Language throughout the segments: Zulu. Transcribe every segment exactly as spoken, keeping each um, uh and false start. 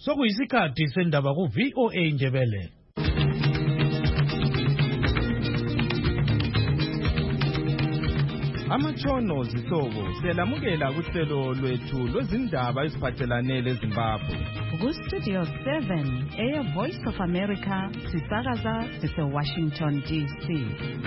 Sokuyisikhathi sendaba ku V O A Ndebele. Amatshono zihlobo selamukela kuhlelo lwethu lwezindaba eziphathelane leZimbabwe. Ku Studio seven, Air Voice of America, sisakaza sise Washington D C.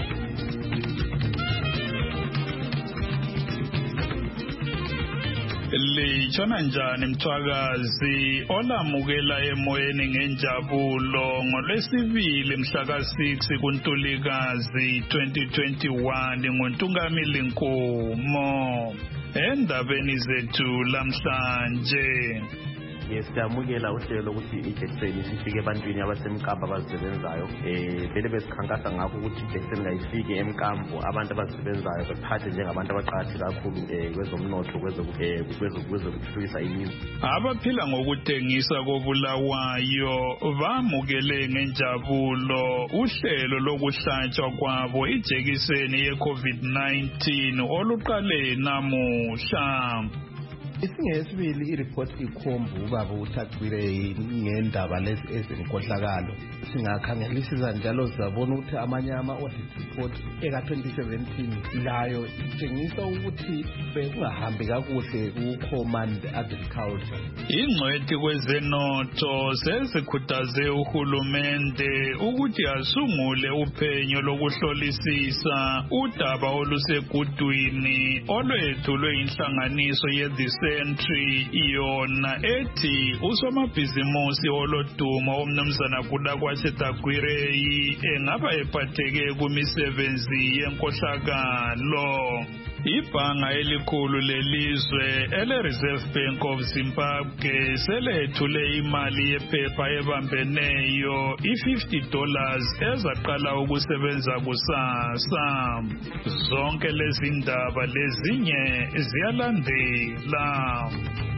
Litshona njani mthwakazi olamukela emoyeni ngenjabulo ngolwesibili mhla ka six kuNtulikazi twenty twenty-one ngoNtungamili Nkomo endabeni zethu lamhlanje. Yes, siyamukela uhlelo ukuthi ijekiseni sifike ebantwini abasemkambo abazisebenzayo eh vele besikhankasa ngakho ukuthi ijekiseni ngayifike emkambo abantu abazisebenzayo bephathe njengabantu abaqhathi kakhulu eh kwezomnotho kwezokuthuthukisa ilizwe. Abaphila ngokuthengisa kobulawayo bamukele ngenjabulo uhlelo lokuhlatshwa kwabo ijekiseni ye-COVID nineteen oluqale namuhla. Isingesibili ireport ikhomba ubaba uThakbire ngendaba lezi ezenkohlakalo. Singakhangelisisa njalo sizabona ukuthi amanye ama-audit report eka twenty seventeen layo itshengisa ukuthi bekungahambi kakuhle ku-Command Agriculture. Ingcwethi kwezenotho sezikhuthaze uhulumende ukuthi asungule uphenyo lokuhlolisisa udaba olusegudwini olwethulwe inhlanganiso ye-The Century yona ethi usomabhizimusi olodumo umnumzana Kudakwashi Tagwirei engaba ephatheke kumisebenzi yenkohlakalo. Ibhanga elikhulu lelizwe ele-Reserve Bank of Zimbabwe selethule imali yephepha ebambeneyo i-fifty dollars ezaqala ukusebenza kusasa. Zonke lezi ndaba lezinye ziyalandela.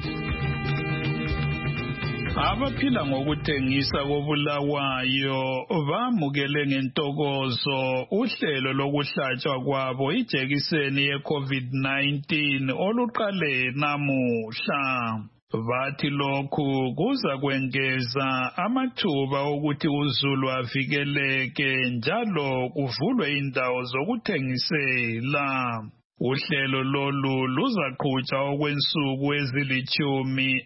Abaphila ngokuthengisa kobulawayo bamukele ngentokozo uhlelo lokuhlatshwa kwabo ijekiseni ye-COVID nineteen oluqale namuhla. Bathi lokhu kuza kwengeza amathuba ukuthi uZulu avikeleke njalo kuvulwe indawo zokuthengisela. Uhlelo lolu luzaqhutshwa okwensuku ezilithumi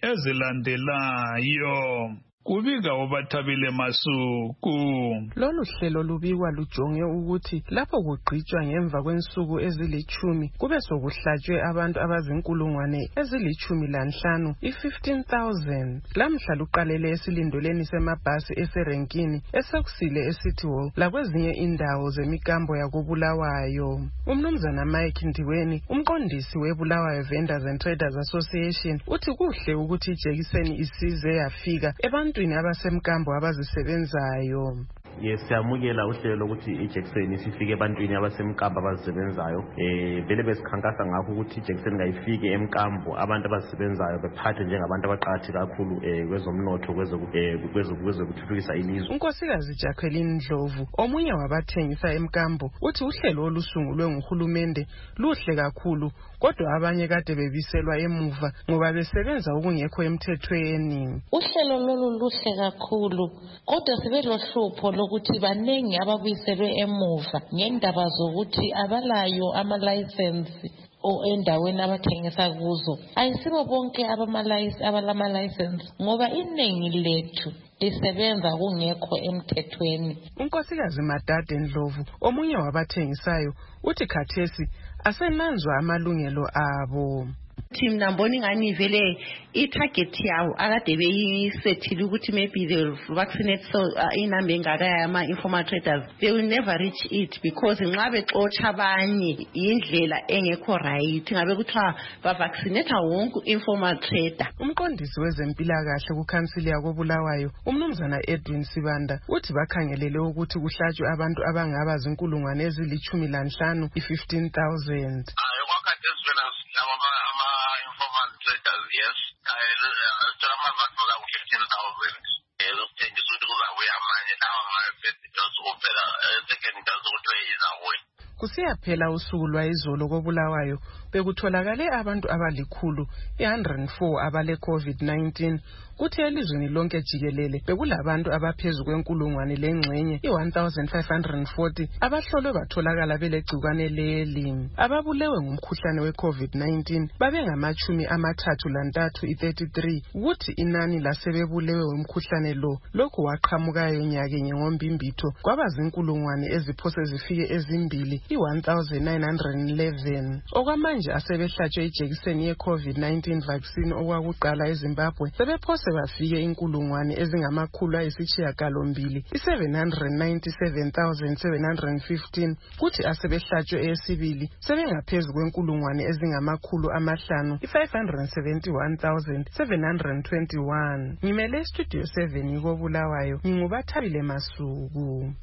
ezilandelayo. Kubika obathabile Masuku. Lolu hlelo lubikwa lujonge ukuthi lapho kugqitshwa ngemva kwensuku ezilithumi kube sokuhlatshwe abantu abazinkulungwane ezilithumi lanhlanu i-fifteen thousand. Lamhla luqalele esilindoleni semabhasi eserenkini esekusile eCity Hall lakwezinye indawo zemikambo yakobulawayo. Umnumzana Mike Ndiweni, umqondisi weBulawayo Vendors and Traders Association, uthi kuhle ukuthi ijekiseni isize yafika ebantwini abasemkambo abazisebenzayo. Yes, siyamukela uhlelo ukuthi ijekiseni sifike ebantwini abasemkambo abazisebenzayo eh vele besikhankasa ngakho ukuthi ijekiseni ngayifike emkambo abantu abazisebenzayo bephathe njengabantu abaqhathi kakhulu eh kwezomnotho kwezokuthuthukisa ilizwe. uNkosikazi Jacqueline Ndlovu, omunye wabathengisa emkambo, uthi uhlelo olusungulwe nguhulumende luhle kakhulu kodwa abanye kade bebiselwa emuva ngoba besebenza okungekho emthethweni. Uhlelo lolu luhle kakhulu kodwa sibe lohlupho lokuthi banengi ababiselwe emuva ngendaba zokuthi abalayo ama-license o endaweni abathengisa kuzo. Ayisibo bonke abalama-license ngoba iningi lethu lisebenza kungekho emthethweni. uNkosikazi Madade Ndlovu, omunye wabathengisayo, uthi khathesi asenanzwa amalungelo abo. Team namboni ngani vele i-target yawo akade beyisethile ukuthi maybe they will vaccinate so uh, inamba engaka yama informal traders, they will never reach it because nxa bexotsha abanye indlela engekho right ngabe kuthiwa bavaccinate wonke informal trader. Umqondisi wezempilakahle kuKhansili yakobulawayo umnumzana Edwin Sibanda uthi bakhangelele ukuthi kuhlatshwe abantu abangaba zinkulungwane ezilithumi lanhlanu i-fifteen thousand. Yes, I still have my phone out fifteen thousand. It looks like it's good that we are managing now. I said it does better. The second does what way is our way. Kusiyaphela usuku lwayizolo kobulawayo bekutholakale abantu abalikhulu one hundred four abale COVID nineteen. Kuthi elizweni lonke jikelele bekulabantu abaphezu kwenkulungwane lengxenye i-one thousand five hundred forty abahlolwe batholakala belegcikwane leli. Ababulewe ngumkhuhlane we-COVID nineteen babengamachumi amathathu lantathu i-thirty-three. Kuthi inani lasebebulewe umkhuhlane lo lokhu waqhamukayo nyakenye ngombimbitho kwaba zinkulungwane eziphose zifike ezimbili i-one thousand nine hundred eleven. Okwamanje asebehlatshwe ijekiseni ye-COVID nineteen vaccine okwakuqala eZimbabwe sebephose bafike inkulungwane ezingamakhulu ayisishiyagalombili i-seven hundred ninety-seven thousand seven hundred fifteen. Kuthi asebehlatshwe eyesibili sebengaphezu kwenkulungwane ezingamakhulu amahlanu i-five hundred seventy-one thousand seven hundred twenty-one. Ngimele Studio seven ngikobulawayo ngingubathabile Masuku.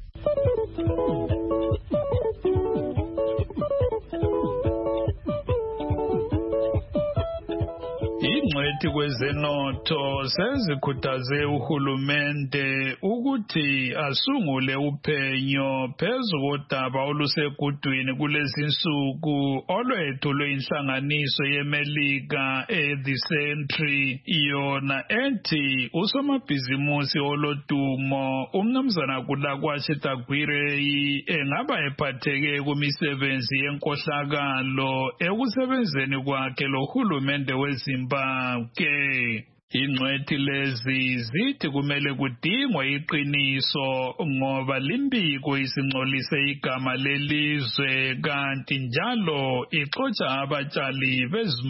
Ingcwethi kwezenotho sezikhuthaze uhulumende ukuthi asungule uphenyo phezu kodaba olusekudwini kulezi nsuku olwethulwe inhlanganiso yeMelika e-The Sentry, yona ethi usomabhizimusi olodumo umnumzana Kulakwashe Tagwirei engaba ephatheke kumisebenzi yenkohlakalo ekusebenzeni kwakhe lohulumende weZimbabwe. Ke ingcwethi lezi zithi kumele kudingwe iqiniso ngoba limbiko isingcolise igama lelizwe kanti njalo ixotsha abatshali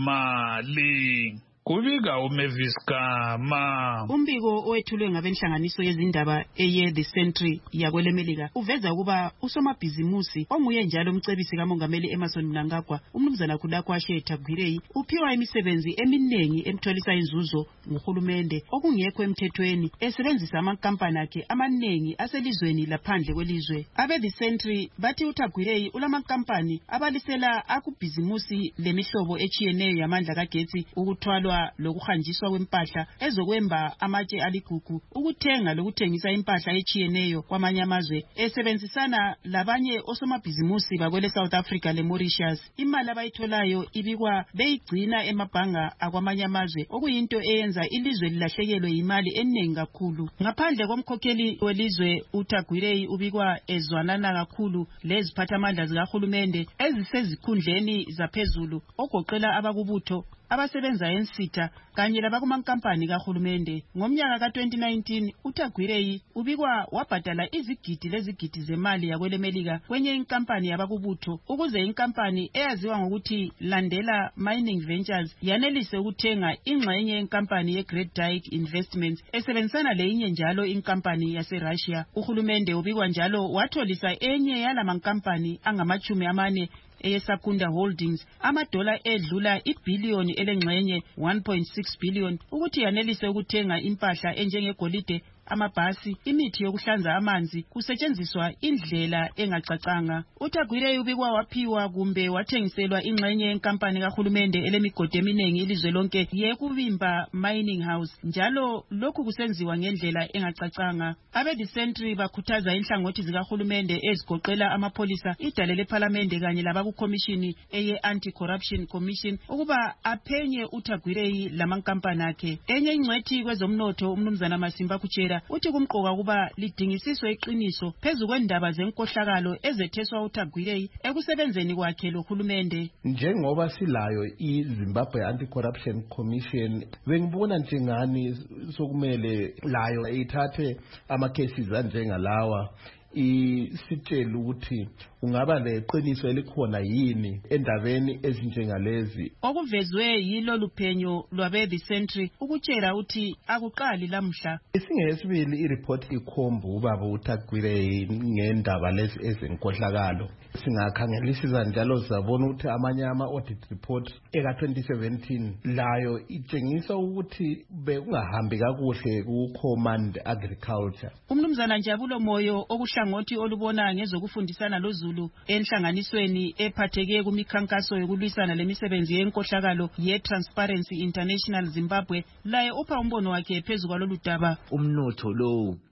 bezimali. Kubika uMavis Gama. Umbiko owethulwe ngabenhlanganiso yezindaba eye The Sentry yakwelemelika uveza ukuba usomabhizimusi onguye njalo umcebisi kamongameli Emmerson Mnangagwa umnumzana Kulakwashe Tagwirei uphiwa imisebenzi eminengi emtholisa inzuzo nguhulumende okungekho emthethweni esebenzisa amakampani akhe amanengi aselizweni laphandle kwelizwe. Abe The Sentry bathi uTagwirei ulamakampani abalisela akubhizimusi lemihlobo echiyeneyo yamandla kagetsi ukuthwalwa lokuhanjiswa kwempahla ezokwemba amatshe aligugu ukuthenga lokuthengisa impahla echiyeneyo kwamanye amazwe esebenzisana labanye osomabhizimusi bakwele South Africa le Mauritius. Imali abayitholayo ibikwa beyigcina emabhanga akwamanye amazwe okuyinto eyenza ilizwe lilahlekelwe imali eningi kakhulu. Ngaphandle komkhokheli welizwe uTagwirei ubikwa ezwanana kakhulu leziphathamandla zikahulumende ezisezikhundleni zaphezulu ogoqela abakubutho abasebenza ensitha kanye labakumankampani kahulumende. Ngomnyaka ka twenty nineteen uTagwirei ubikwa wabhadala izigidi lezigidi zemali yakwelemelika kwenye inkampani yabakubutho ukuze inkampani eyaziwa ngokuthi Landela Mining Ventures yanelise ukuthenga ingxenye yenkampani yeGreat Dyke Investments esebenzisana leyinye njalo inkampani yaseRussia. Uhulumende ubikwa njalo watholisa enye yalamankampani angamachumi amane eyeSakunda Holdings amadola edlula ibhiliyoni elengxenye one point six billion ukuthi yanelise ukuthenga impahla enjengegolide, amabhasi, imithi yokuhlanza amanzi kusetshenziswa indlela engacacanga. uTagwirei ubikwa waphiwa kumbe wathengiselwa ingxenye yenkampani kahulumende elemigodi eminengi ilizwe lonke yekubimba Mining House, njalo lokhu kusenziwa ngendlela engacacanga. Abe The Sentry bakhuthaza inhlangothi zikahulumende ezigoqela amapolisa, idale leParliament kanye labakukhomishini eye Anti-Corruption Commission ukuba aphenye uTagwirei lamankampani akhe. Enye ingcwethi kwezomnotho umnumzana Masimba Kuchera uthi kumqoka kuba lidingisiswe iqiniso phezu kwendaba zenkohlakalo ezetheswa uTagwirei ekusebenzeni kwakhe lohulumende. Njengoba silayo iZimbabwe Anti-Corruption Commission, bengibona njengani sokumele layo ithathe ama-cases anjengalawa isitshela ukuthi ungaba leqiniso elikhona yini endabeni ezinjengalezi. Okuvezwe yilo luphenyo lwabe The Sentry ukutshela uthi akuqali lamhla. Isingesibili ireport ikhomba ubaba uTagwirei ngendaba lezi ezenkohlakalo. Singakhangelisisa njalo sabona ukuthi amanye ama-audit report eka twenty seventeen layo itshengisa ukuthi bekungahambi kakuhle ku-Command Agriculture. Umnumzana Njabulo Moyo okuhlangothi olubona ngezokufundisana loZulu enhlanganisweni ephatheke kumikhankaso yokulwisana lemisebenzi yenkohlakalo ye-Transparency International Zimbabwe laye upha umbono wakhe phezu kwalolu daba. Umnotho lo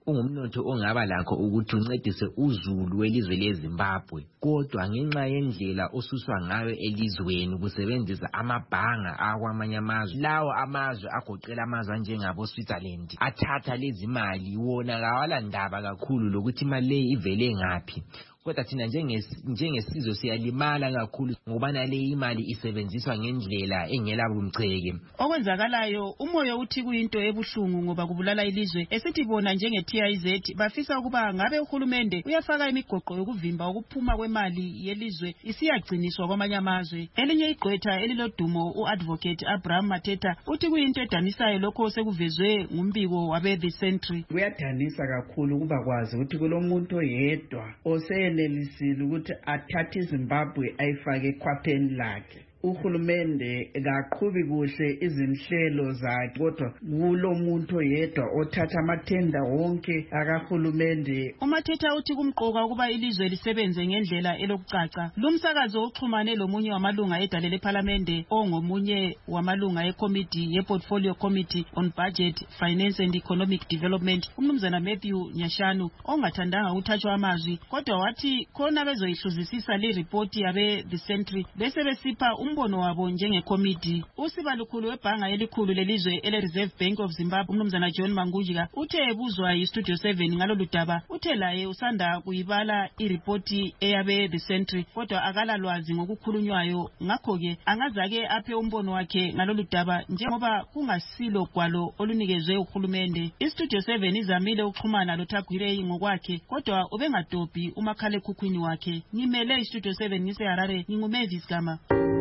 ungumnotho ongaba lakho ukuthi uncedise uzulu welizwe leZimbabwe, kodwa ngenxa yendlela osuswa ngayo elizweni kusebenzisa amabhanga akwamanye amazwe, lawo amazwe agoqela amazwe anjengabo Switzerland athatha lezi mali, wona kawala ndaba kakhulu lokuthi imali le ivele ngaphi. Kodwa thina njengesizwe siyalimala kakhulu ngoba nale imali isebenziswa ngendlela engela bumcheke. Okwenzakalayo umoyo uthi kuyinto ebuhlungu ngoba kubulala ilizwe. Esithi bona njenge T I Z bafisa ukuba ngabe uhulumende uyafaka imigoqo yokuvimba ukuphuma kwemali yelizwe isiyagciniswa kwamanye amazwe. Elinye igqwetha elilodumo uadvocate Abraham Mateta uthi kuyinto edanisayo lokho sekuvezwe ngumbiko wabe The Century. Kuyadanisa kakhulu ukuba kwazi ukuthi kulomuntu oyedwa ose nelisile ukuthi athathe iZimbabwe ayifake ekhwapheni lakhe. Uhulumende kaqhubi kuhle izinhlelo zakhe, kodwa kulo muntu oyedwa othatha amathenda wonke akahulumende. uMathetha uthi kumqoka ukuba ilizwe lisebenze ngendlela elokucaca. Lumsakazo uxhumane lomunye wamalunga edale leParliament ongomunye wamalunga eCommittee yePortfolio Committee on Budget, Finance and Economic Development, umnumzana Matthew Nyashanu, ongathandanga ukuthathwa amazwi, kodwa wathi khona bezoyihluzisisa le report yabe The Century bese besipha umbono wabo njenge committee. Usibalukhulu webhanga elikhulu lelizwe ele Reserve Bank of Zimbabwe umnumzana John Mangujika uthe ebuzwa yiStudio seven ngalolu daba, uthe laye usanda kuyibala ireport eyabe The Century kodwa akala lwazi ngokukhulunywayo, ngakho ke angazake aphe umbono wakhe ngalolu daba njengoba kungasilo gwalo olunikezwe uhulumende. iStudio seven izamile ukuxhumana loThagwirei ngokwakhe kodwa ubengadobhi umakhala ekhukhwini wakhe. Ngimele iStudio seven ngise Harare, nginguMavis Gama.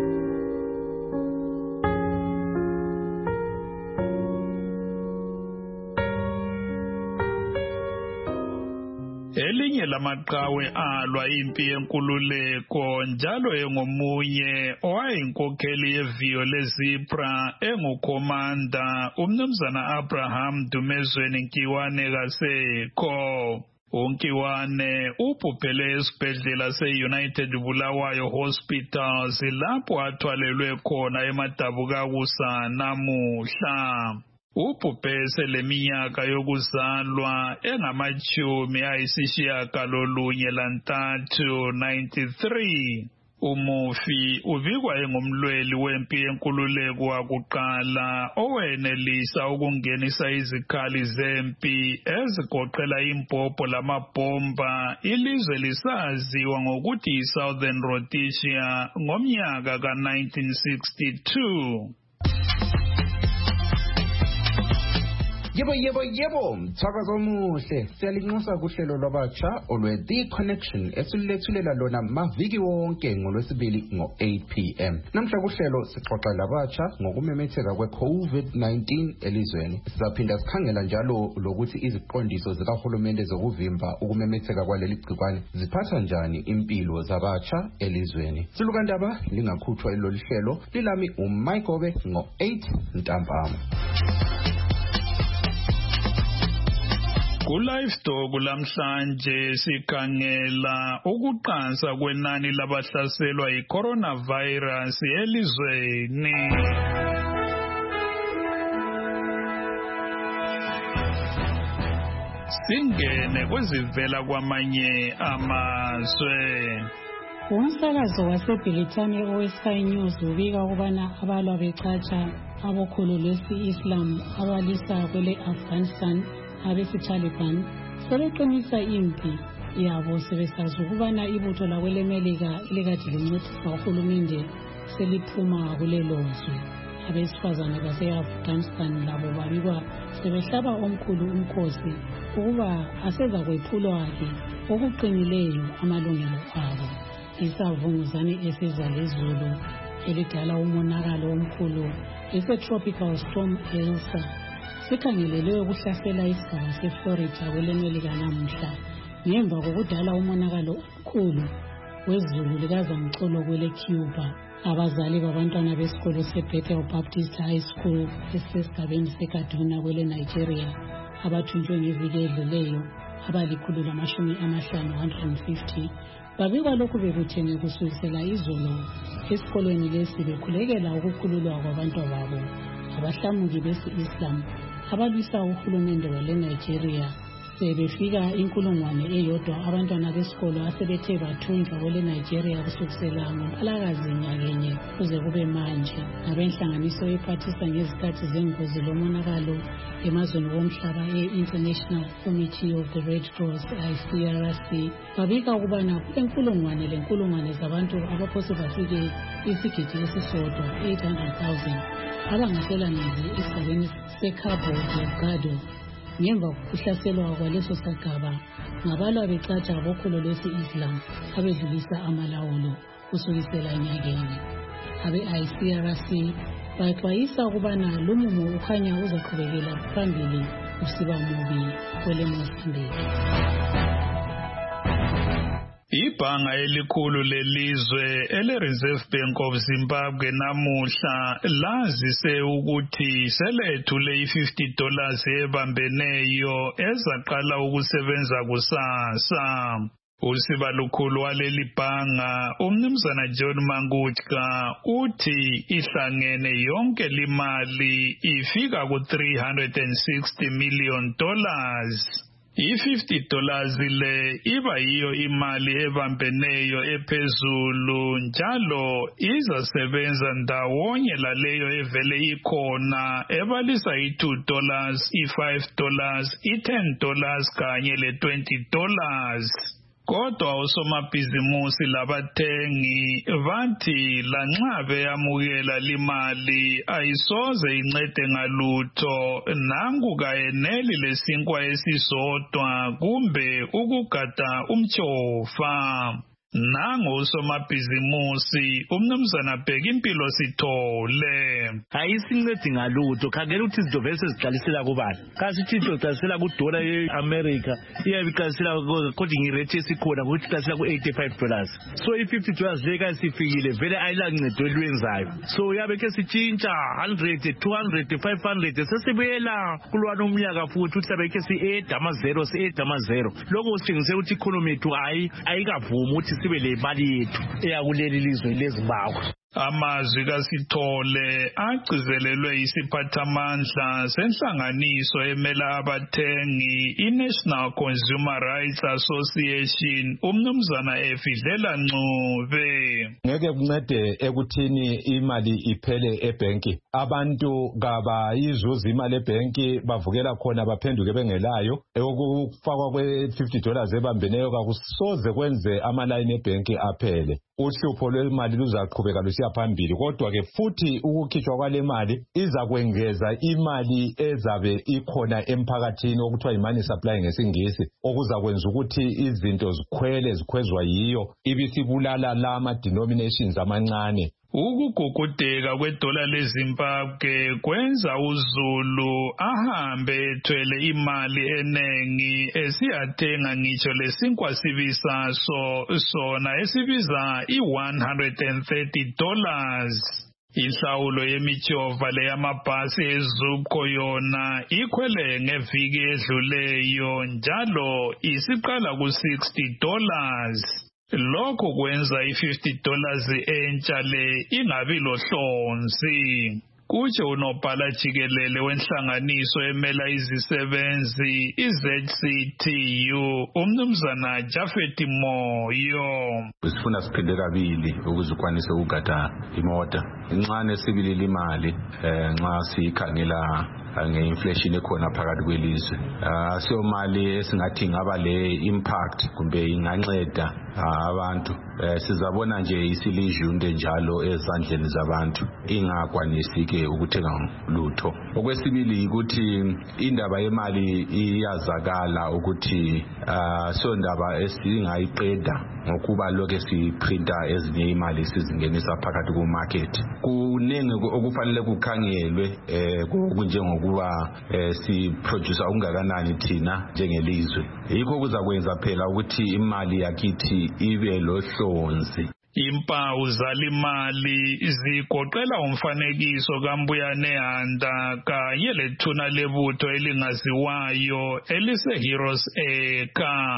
Elinye lamaqhawe alwa impi yenkululeko njalo engomunye owayinkokheli yeviyo leZipra engukhomanda umnumzana Abraham Dumezweni Nkiwane kasekho. uNkiwane ubhubhele esibhedlela se-United Bulawayo Hospitals lapho athwalelwe khona eMadabukakusa namuhla. Ubhubhe seleminyaka yokuzalwa engamachumi ayisishiyagalolunye lantathu, ninety-three. Umufi ubikwa engumlweli wempi yenkululeko wakuqala owenelisa ukungenisa izikhali zempi ezigoqela imbhobho lamabhomba ilizwe lisaziwa ngokuthi yiSouthern Rhodesia ngomnyaka ka nineteen sixty-two. Yebo yebo yebo mthakazo omuhle siyalinxusa kuhlelo lwabatsha olwe The Connection esilethulela lona maviki wonke ngolwesibili ngo eight p m Namhla kuhlelo sixoxa labatsha ngokumemetheka kwe-COVID nineteen elizweni. Sizaphinda sikhangela njalo lokuthi iziqondiso zikahulumende zokuvimba ukumemetheka kwaleli gciwane ziphatha njani impilo zabatsha elizweni. Silukandaba lingakhuthwa ilolu hlelo lilami uMayigobe ngo eight ntambama. Ku-Livestock lamhlanje sikhangela ukuqansa kwenani labahlaselwa yi-coronavirus elizweni. Singene kwezivela kwamanye amazwe. Umsakazo waseBritane oweSky News ubika ukubana abalwa becatsha abokholo lwesi-Islam abalisa kwele Afghanistan abesi-Taliban sebeqinisa impi yabo sebesazi ukubana ibutho lakwelemelika elikade lincedisa uhulumende seliphuma kulelo zwe. Abesifazane base-Afghanistan labo babikwa sebehlaba omkhulu umkhosi ukuba asezakwephulwa-ke okuqinileyo amalungelo abo. Isavunguzane esiza lezulu elidala umonakalo omkhulu ise-tropical storm Elsa sikhangelelwe ukuhlasela isigaba seFlorida kwelemelika namuhla ngemva kokudala umonakalo omkhulu wezulu likazamcolo kwele Cuba. Abazali babantwana besikolo seBethel Baptist High School esisesigabeni seKaduna kwele Nigeria abathunjwe ngeviki edluleyo abalikhulu lamashumi amahlanu one hundred fifty babikwa lokhu bekuthene kusukisela izolo esikolweni lesi bekhulekela ukukhululwa kwabantu babo abahlamuki besi-Islam abalwisa uhulumende wale Nigeria sebefika inkulungwane eyodwa abantwana besikolo asebethe bathunjwa kwele Nigeria kusukisela ngoMpalakazi nyakenye kuze kube manje. Ngabenhlanganiso ephathisa ngezikhathi zengozi lomonakalo emazweni womhlaba e-International Committee of the Red Cross I C R C babika ukubana kulenkulungwane lenkulungwane zabantu abaphose bafike isigidi esisodwa eight hundred thousand abangasela neze esigabeni seCabo Delgado ngemva kokuhlaselwa kwaleso sigaba ngabalwa becatsha abokholo lwesi-Islam abedlulisa amalawulo kusukisela nyakenye. Abe-I C R C baxwayisa ukubana lumumo ukhanya uzaqhubekela phambili usiba mubi kwele Mozambique. Ibhanga elikhulu lelizwe ele-Reserve Bank of Zimbabwe namuhla lazise ukuthi selethule i-fifty dollars ebambeneyo ezaqala ukusebenza kusasa. Usiba lukhulu waleli bhanga umnumzana John Mangutka uthi ihlangene yonke limali ifika ku three hundred sixty million dollars. I-fifty dollars le iba yiyo imali ebambeneyo ephezulu njalo izasebenza ndawonye laleyo evele ikhona ebalisa i-two dollars, i-five dollars, i-ten dollars kanye le-twenty dollars. Kodwa usomabhizimusi labathengi bathi lanxa beyamukela limali ayisoze incede ngalutho nangu kayeneli lesinkwa esisodwa kumbe ukugada umchofa. Nango usomabhizimusi umnumzana Bheka Impilo Sithole ayisincedi ngalutho khangela ukuthi izinto vele seziqalisela kubani kasithi into iqalisela kudola ye-America iyabe iqalisela according irate esikhona ukuthi iqalisela ku-eighty-five dollars so i-fifty dollars le kasifikile vele ayilancedo elwenzayo so yabe ke sitshintsha one hundred, two hundred, five hundred sesibuyela kulwana umnyaka futhi ukuthi yabe ke si-add amazero si-add amazero lokho sitshengise ukuthi economy yethu ayikavumi ukuthi sibe le mali yethu eyakuleli lizwe leZimbabwe. Amazwi kaSithole agcizelelwe isiphathamandla senhlanganiso emela abathengi i-National Consumer Rights Association umnumzana Efidlela Ncube. Ngeke kuncede ekuthini imali iphele ebhenki. Abantu kabayizuza imali ebhenki bavukela khona baphenduke bengelayo. Ukufakwa kwe-fifty dollars ebambeneyo kakusoze kwenze amalayini ebhenki aphele. Uhlupho lwemali luzaqhubeka lusiya phambili kodwa ke futhi ukukhishwa kwale mali iza kwengeza imali ezabe ikhona emphakathini okuthiwa imali supply ngesingisi okuzakwenza ukuthi izinto zikhwele zikhwezwa yiyo ibisibulala lama denominations amancane. Ukugugudeka kwedola leZimbabwe kwenza uZulu ahambe ethwele imali enengi esiyathenga ngitsho lesinkwa sibisaso sona esibiza i-one hundred thirty dollars. Inhlawulo yemichova leyamabhasi eZUPCO yona ikhwele ngeviki edluleyo njalo isiqala ku-sixty dollars. Lokho kwenza i-fifty dollars entsha le ingabi lohlonzi. Kutsho unobhala jikelele wenhlanganiso emela izisebenzi i-Z C T U umnumzana Jafet Moyo. Sifuna siphinde kabili ukuze ukwanise ukugada imota. Incane sibili imali nxa sikhangela nge-inflation ekhona phakathi kwelizwe. Asiyo mali esingathi ngaba le impact kumbe inganceda abantu. Sizabona nje isilijunde njalo ezandleni zabantu ingakwanisi-ke ukuthenga lutho. Okwesibili ukuthi indaba yemali iyazakala ukuthi so ndaba esingayiqeda ngokuba lokho siprinta ezinye imali sizingenisa phakathi ku-market. Kuningi okufanele kukhangelwe kunjengokuba si-produce okungakanani thina njengelizwe. Yikho kuzakwenza phela ukuthi imali yakithi ibe lohlonzi. Impawu zalimali zigoqela umfanekiso kaMbuyane Handa kanye lethuna lebutho elingaziwayo elise Heroes Acre.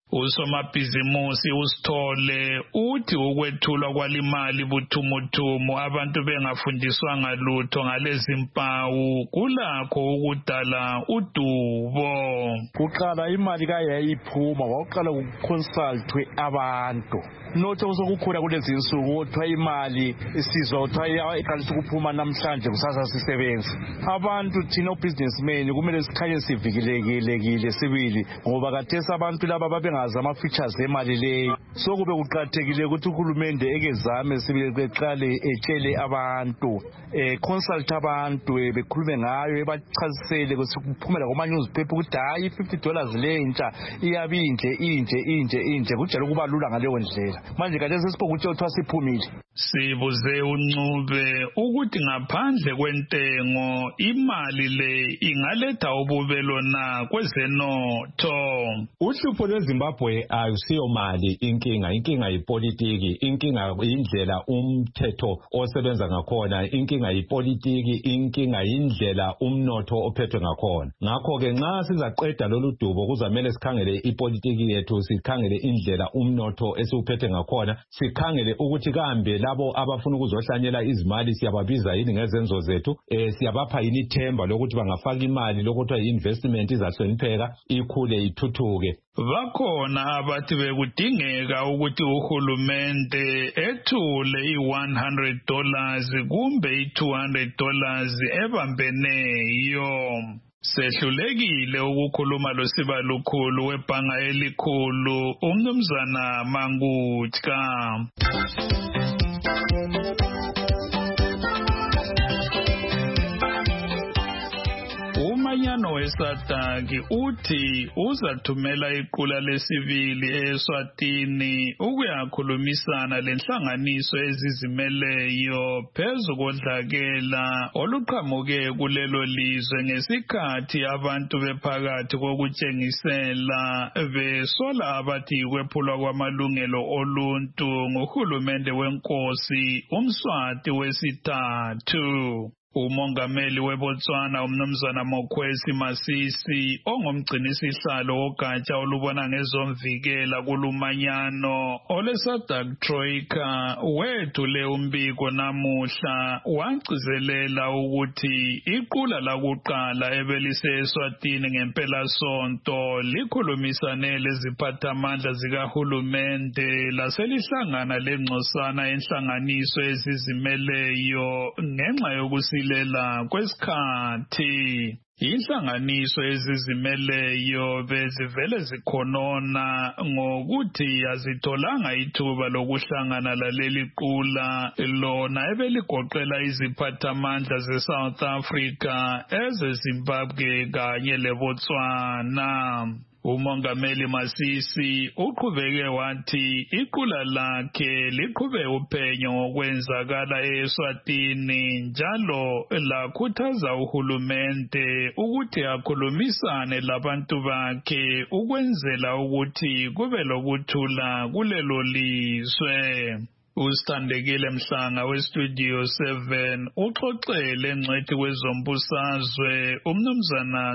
Usomabhizimusi uSithole uthi ukwethulwa kwalimali buthumuthumu abantu bengafundiswanga lutho ngalezi mpawu kulakho ukudala udubo. Kuqala imali kayayiphuma waqala ukuconsultwe abantu. Notho sokukhona kulezi insuku kuthiwa imali isizwa kuthiwa iqalisa ukuphuma namhlanje kusasa sisebenza. Abantu thina businessmen kumele sikhanye sivikelekile sibili ngoba kathesa abantu laba babengazi ama features emali leyo. So kube kuqathekile ukuthi uhulumende ekezame sibili beqale etshele abantu eh consult abantu bekhulume ngayo ebachazisele kusiphumela kuma newspaper ukuthi hayi fifty dollars lentsha iyabinje inje inje inje kujela kuba lula ngaleyo ndlela. Manje kade sesipokuthi uthiwa siphumile. Sibuze uNcube ukuthi ngaphandle kwentengo imali le ingaletha ububelo na kwezenotho. Uhlupho lweZimbabwe ayusiyo mali inkinga, inkinga yipolitiki, inkinga indlela umthetho osebenza ngakhona, inkinga yipolitiki, inkinga indlela umnotho ophethwe ngakhona. Ngakho ke nxa sizaqeda lolu dubo kuzamele sikhangele ipolitiki yethu, sikhangele indlela umnotho esiuphethe ngakhona, sikhangele ukuthi kambe labo abafuna ukuzohlanyela izimali siyababiza yini ngezenzo zethu, eh siyabapha yini ithemba lokuthi bangafaka imali lokuthi i-investment izahlonipheka ikhule ithuthuke. Bakhona abathi bekudingeka ukuthi uhulumende ethule i-one hundred dollars kumbe i-two hundred dollars ebambeneyo. Sehlulekile ukukhuluma losibalukhulu webhanga elikhulu uMnumzana Mangutka. Umanyano weSataki uthi uzathumela iqula lesivili eSwatini ukuyakhulumisana lenhlanganiso ezizimeleyo phezu kodlakela oluqhamuke kulelo lizwe ngesikhathi abantu bephakathi kokutshengisela besola abathi kwephulwa kwamalungelo oluntu nguhulumende wenkosi uMswati wesithathu. Umongameli weBotswana uMnumzana Mokwesi Masisi ongumgcinisihlalo wogatsha olubona ngezomvikela kulumanyano oleSadak Troika wethule umbiko namuhla wagcizelela ukuthi iqula lakuqala ebeliseswatini ngempela sonto likhulumisane leziphathamandla zikahulumende laselihlangana lengxosana enhlanganiso ezizimeleyo ngenxa yokusi lela kwesikhathi. Inhlanganiso ezizimeleyo bezivele zikhonona ngokuthi azitholanga ithuba lokuhlangana laleli qula lona ebeligoqela iziphathamandla ze-South Africa, eze-Zimbabwe kanye leBotswana. Umongameli Masisi uqhubeke wathi iqula lakhe liqhube uphenyo ngokwenzakala eSwatini njalo lakhuthaza uhulumende ukuthi akhulumisane labantu bakhe ukwenzela ukuthi kube lokuthula kulelo lizwe. Usithandekile Mhlanga westudio seven uxoxele ngcwethi kwezombusazwe uMnumzana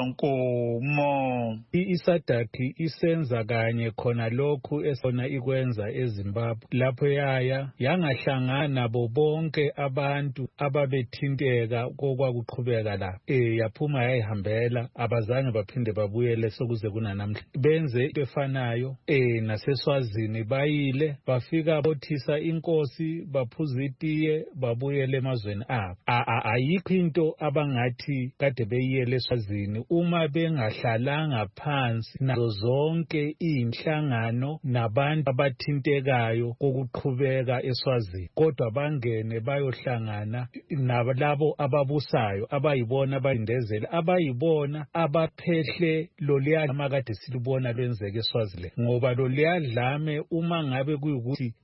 Zenzonkomo. I-Sadaki isenza kanye khona lokhu esona ikwenza eZimbabwe lapho yaya yangahlangana nabo bonke abantu ababethinteka kokwakuqhubeka la eh yaphuma yayihambela abazange baphinde babuyele sokuze kunanamhla benze into efanayo eh naseSwazini bayile bafika bothisa inkosi baphuza itiye babuyele emazweni abo. Ayikho into abangathi kade beyiyele eSwazini uma bengahlalanga phansi nazo zonke inhlangano nabantu abathintekayo kokuqhubeka eSwazini, kodwa bangene bayohlangana nalabo ababusayo abayibona abayindezela abayibona abaphehle loliya amakade silibona lwenzeke eSwazini, ngoba loliya dlame uma ngabe kuyukuthi kubusa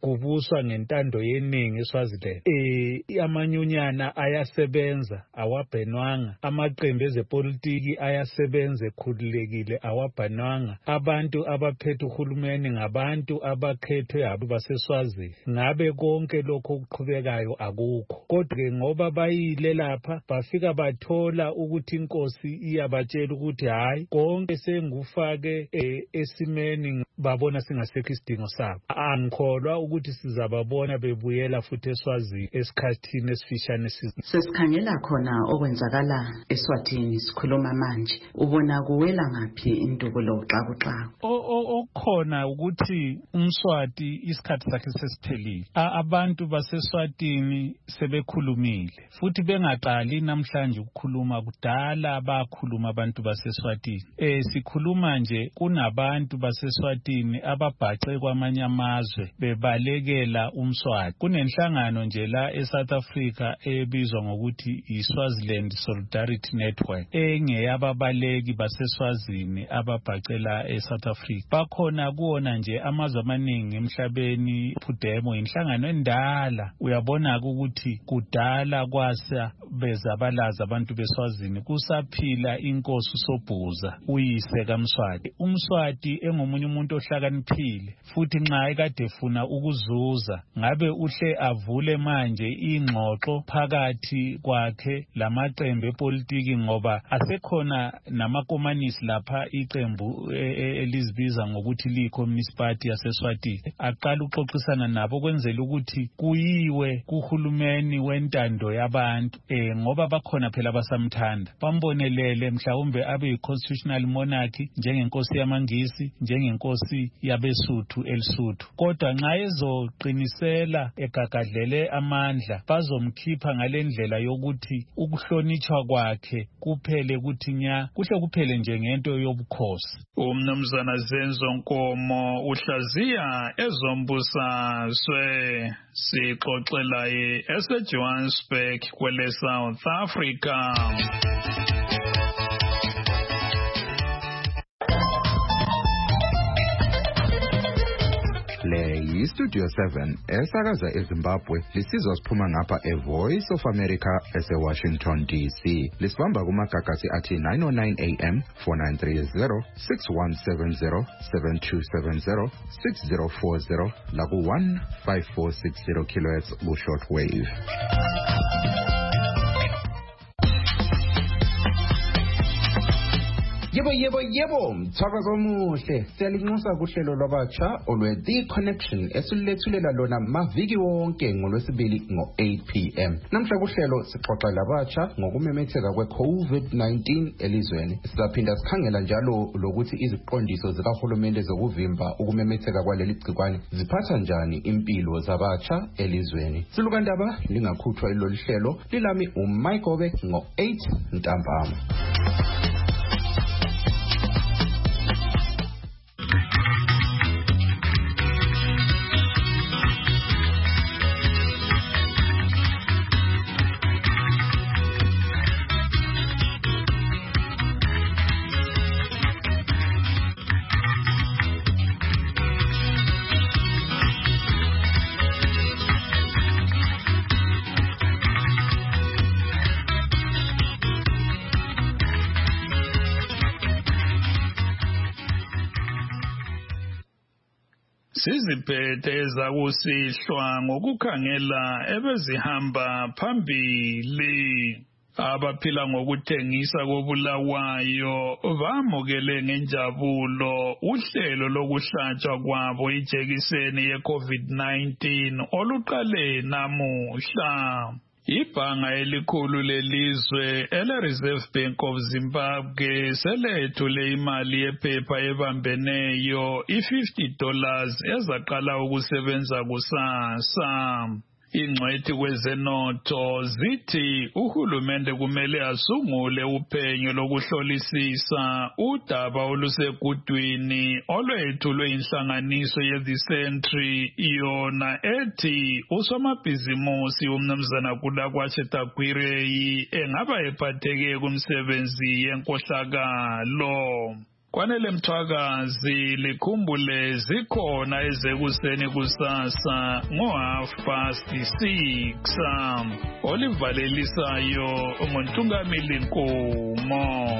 kususwa ngentando yeningi eSwaziland. Eh amanyunyana ayasebenza awabhenwanga, amaqembu ezepolitiki ayasebenza ekhululekile awabhenwanga. Abantu abaphethe uhulumeni ngabantu abakhethwe abo baseSwazini. Ngabe konke lokho okuqhubekayo akukho. Kodwa ngoba bayile lapha bafika bathola ukuthi inkosi iyabatshela ukuthi hayi konke sengufake eh, esimeni babona singasekho isidingo sabo. Angikholwa ukuthi sizababona bebuyela futhi eSwazini esikhathini esifishane. Sesikhangela khona okwenzakala eSwatini sikhuluma manje, ubona kuwela ngaphi indubulo xakuxaku? Okukhona ukuthi umSwati isikhathi sakhe sesiphelile. Abantu baseSwatini sebekhulumile futhi bengaqali namhlanje ukukhuluma, kudala bakhuluma abantu baseSwatini. Eh sikhuluma nje kunabantu baseSwatini ababhaxe kwamanye amazwe bebalekela umSwati. Kunenhlangano nje la eSouth Africa ebizwa ngokuthi iSwaziland Solidarity Network engeyababaleki baseSwazini ababhacela eSouth Africa. Bakhona kuona nje amazwe amaningi emhlabeni. Phudemo inhlangano endala, uyabona ukuthi kudala kwasa bezabalaza abantu beSwazini kusaphila inkosi uSobhuza uyise kaMswati. UMswati engomunye umuntu ohlakaniphile futhi nxa ekade efuna ukuzuza ngabe uhle avule manje ingxoxo phakathi kwakhe lamaqembu epolitiki, ngoba asekhona namakomanisi lapha iqembu elizibiza ngokuthi liyi-Communist Party yaseSwatini. Aqala ukuxoxisana nabo kwenzela ukuthi kuyiwe kuhulumeni wentando yabantu eh ngoba bakhona phela basamthanda, bambonelele mhlawumbe abe yi-constitutional monarchy njengenkosi yamaNgisi, njengenkosi yabeSuthu elisuthu. Kodwa nxa ezoqinisela egagadlele amandla bazomkhipha ngalendlela yokuthi ukuhlonitshwa kwakhe kuphele kuthi nya kuhle kuphele nje ngento yobukhosi. Umnumzana Zenzo Nkomo uhlaziya ezombusazwe sixoxelaye eseJohannesburg kwele South Africa. Le yi-Studio seven esakaza eZimbabwe lisizwa siphuma ngapha eVoice of America ese-Washington D C. Lisibamba kumagagasi athi nine oh nine A M, four nine three zero, six one seven zero, seven two seven zero, six zero four zero laku one five four six zero kilohertz ku-shortwave. Yebo yebo yebo mthakazo omuhle, siyalinxusa kuhlelo lwabatsha olwe The Connection esilethulela lona maviki wonke ngolwesibili ngo eight P M. Namhla kuhlelo sixoxa labatsha ngokumemetheka kwe-COVID nineteen elizweni. Sizaphinda sikhangela njalo lokuthi iziqondiso zikahulumende zokuvimba ukumemetheka kwaleli gcikwane ziphatha njani impilo zabatsha elizweni. Silukandaba lingakhuthwa ilolu hlelo lilami uMayigobe ngo eight ntambama. Siziphethe ezakusihlwa ngokukhangela ebezihamba phambili. Abaphila ngokuthengisa kobulawayo bamukele ngenjabulo uhlelo lokuhlatshwa kwabo ijekiseni ye-COVID nineteen oluqale namuhla. Ibhanga elikhulu lelizwe ele-Reserve Bank of Zimbabwe selethule imali yephepha ebambeneyo i-fifty dollars ezaqala ukusebenza kusasa. Ingcwethi kwezenotho zithi uhulumende kumele asungule uphenyo lokuhlolisisa udaba olusegudwini olwethulwe inhlanganiso ye-The Century yona ethi usomabhizimusi umnumzana Kudakwatshe Takwirei engaba ephatheke kumsebenzi yenkohlakalo. Kwanele Mthwakazi likhumbule zikhona ezekuseni kusasa ngo half past six. Olivalelisayo uMontungameli Nkomo.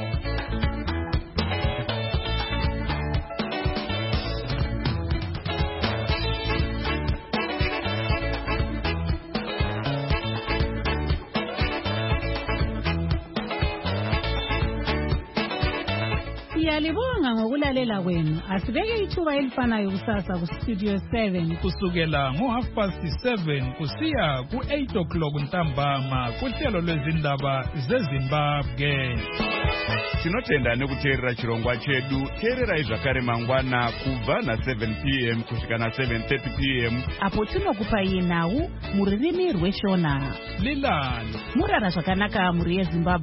Siyalibonga ngokulalela kwenu. Asibeke ithuba elifanayo kusasa ku Studio seven. Kusukela ngo half past seven kusiya ku eight o'clock ntambama kuhlelo lwezindaba zeZimbabwe. Tinotenda nekuteerera chirongwa chedu. Teerera zvakare mangwana kubva na seven p m kusvika na seven thirty p m apo tinokupai nhau muririmi rweshona. Lilani murara zvakanaka muri yeZimbabwe.